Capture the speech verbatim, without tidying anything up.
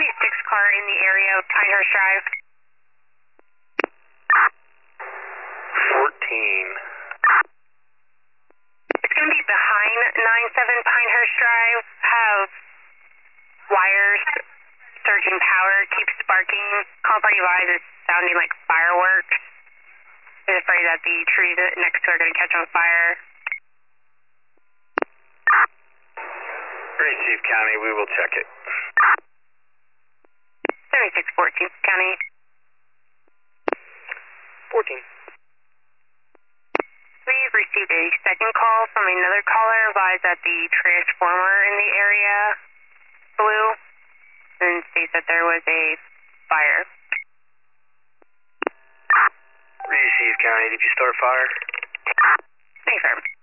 thirty-six car in the area of Pinehurst Drive. fourteen. It's going to be behind nine seven Pinehurst Drive. Have wires surging power, keep sparking. Call party wise is sounding like fireworks. Is afraid that the trees next to it are going to catch on fire. Receive County, we will check it. seventy-six fourteen County. fourteen. We've received a second call from another caller advised that the transformer in the area blew and states that there was a fire. Receive County, did you start fire? Confirmed.